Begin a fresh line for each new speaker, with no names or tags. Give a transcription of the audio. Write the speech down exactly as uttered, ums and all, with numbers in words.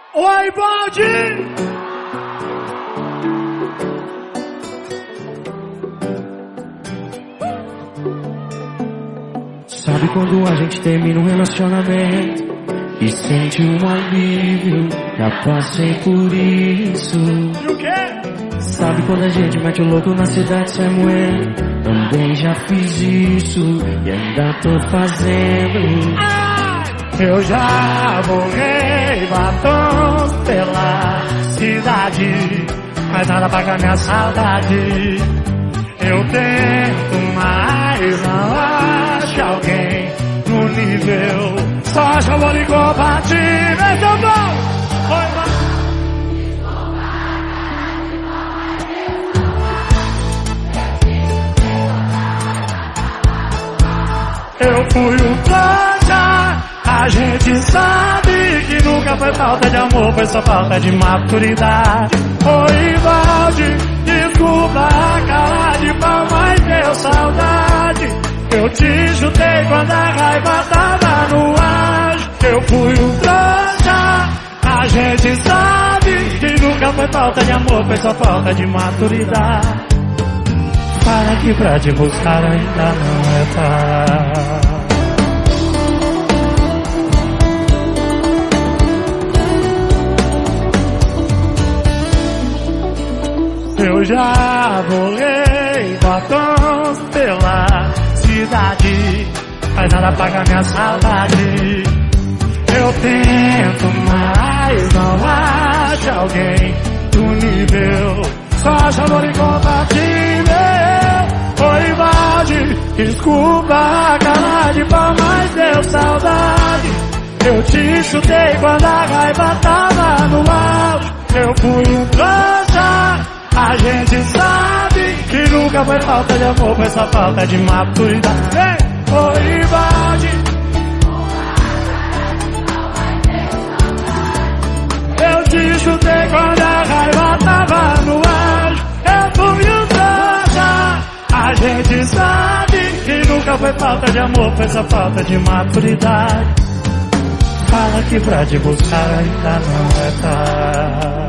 Oi, Baldi!
Sabe quando a gente termina um relacionamento e sente um alívio? Já passei por isso.
E o quê?
Sabe quando a gente mete o louco na cidade sem moer? Também já fiz isso e ainda tô fazendo.
Ah, eu já borrei batom pela cidade, mas nada paga minha saudade. Eu tento, mas não acho alguém no nível. Só acho amor incompatível. Esse é o bom. Oi, mano. Eu fui um trouxa, a gente sabe que nunca foi falta de amor, foi só falta de maturidade. Oi, Valde, desculpa a cara de pau, mas deu saudade. Eu te chutei quando a raiva tava no ar. Eu fui um trouxa, a gente sabe que nunca foi falta de amor, foi só falta de maturidade. Para que pra te buscar ainda não é tarde. Eu já borrei batons pela cidade, mas nada paga minha saudade. Eu tento, mas não acho alguém do nível. Só acho amor incompatível. Oi, Valde, desculpa a cara de pau, mas deu saudade. Eu te chutei quando a raiva tava no auge. Eu fui um trouxa, a gente sabe que nunca foi falta de amor, foi só falta de maturidade. Ei, oi, Valde, eu te chutei quando a raiva tava no auge. Eu fui um trouxa, a gente sabe que nunca foi falta de amor, foi só falta de maturidade. Fala que pra te buscar ainda não é tarde.